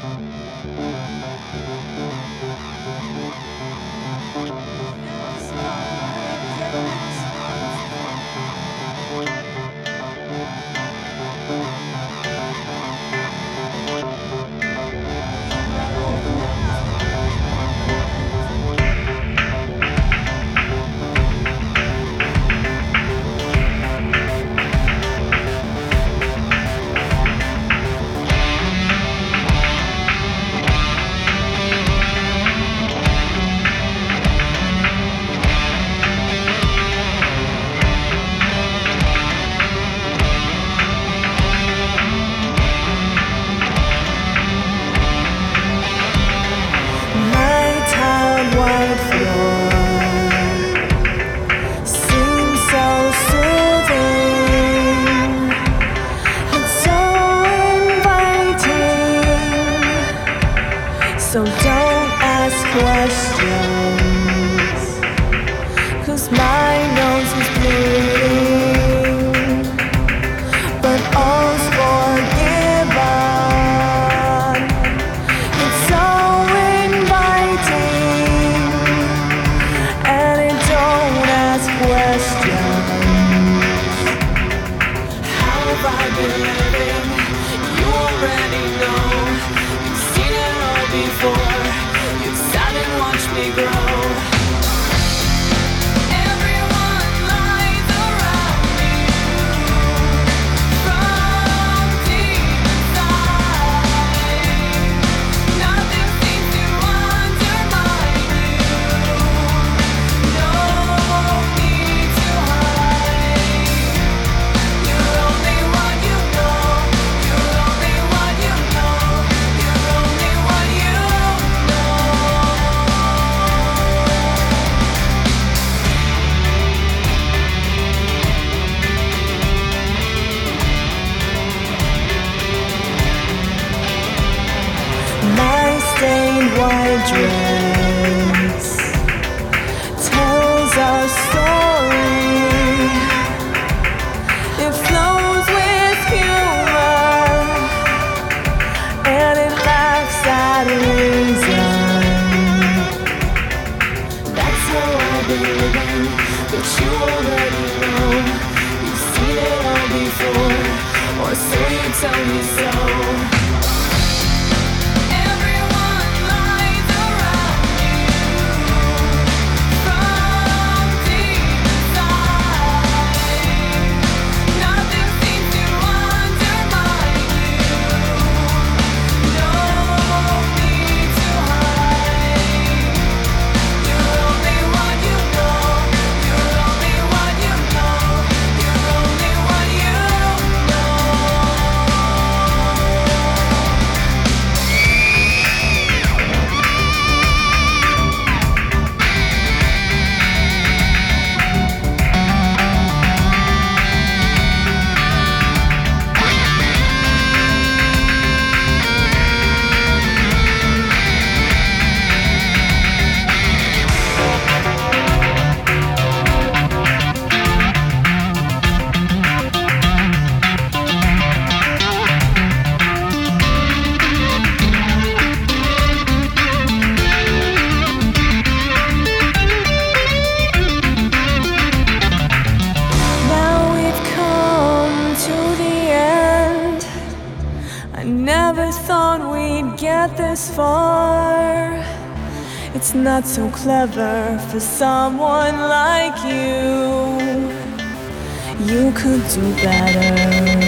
So don't ask questions, 'cause my nose is bleeding, but all's forgiven. It's so inviting, and it don't ask questions. How have I been living? You already know. You've seen it all before. You've sat and watched me grow. Everyone lies around you from deep inside. Nothing seems to undermine you. No need to hide. You're only what you know. You're only what you know. You're only what you know. My stained white dress tells our story. It flows with humor, and it laughs at reason. That's how I've been living, but you already know. You've seen it all before, or so you tell me so. Everyone lies around you from deep inside. Nothing seems to undermine you. No need to hide. You're only what you know. You're only what you know. You're only what you know. Now we've come to the end. I never thought we'd get this far. It's not so clever for someone like you. You could do better.